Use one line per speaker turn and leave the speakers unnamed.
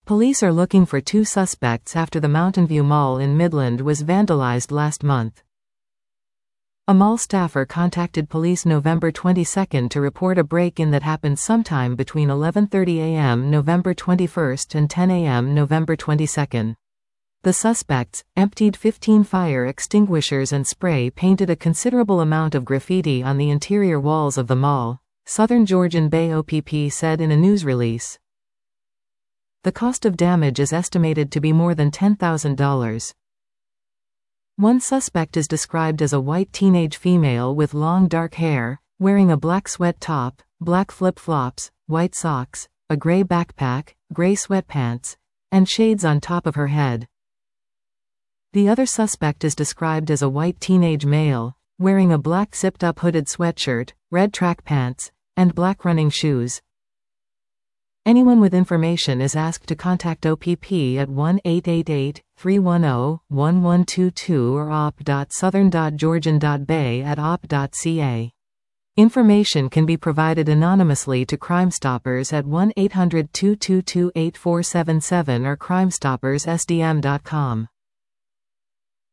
Police are looking for two suspects after the Mountain View Mall in Midland was vandalized last month. A mall staffer contacted police November 22 to report a break-in that happened sometime between 11:30 a.m. November 21 and 10 a.m. November 22. The suspects emptied 15 fire extinguishers and spray-painted a considerable amount of graffiti on the interior walls of the mall, Southern Georgian Bay OPP said in a news release. The cost of damage is estimated to be more than $10,000. One suspect is described as a white teenage female with long dark hair, wearing a black sweat top, black flip-flops, white socks, a gray backpack, gray sweatpants, and shades on top of her head. The other suspect is described as a white teenage male, wearing a black zipped-up hooded sweatshirt, red track pants, and black running shoes. Anyone with information is asked to contact OPP at 1-888-310-1122 or op.southern.georgian.bay@op.ca. Information can be provided anonymously to Crime Stoppers at 1-800-222-8477 or crimestoppers@sdm.com.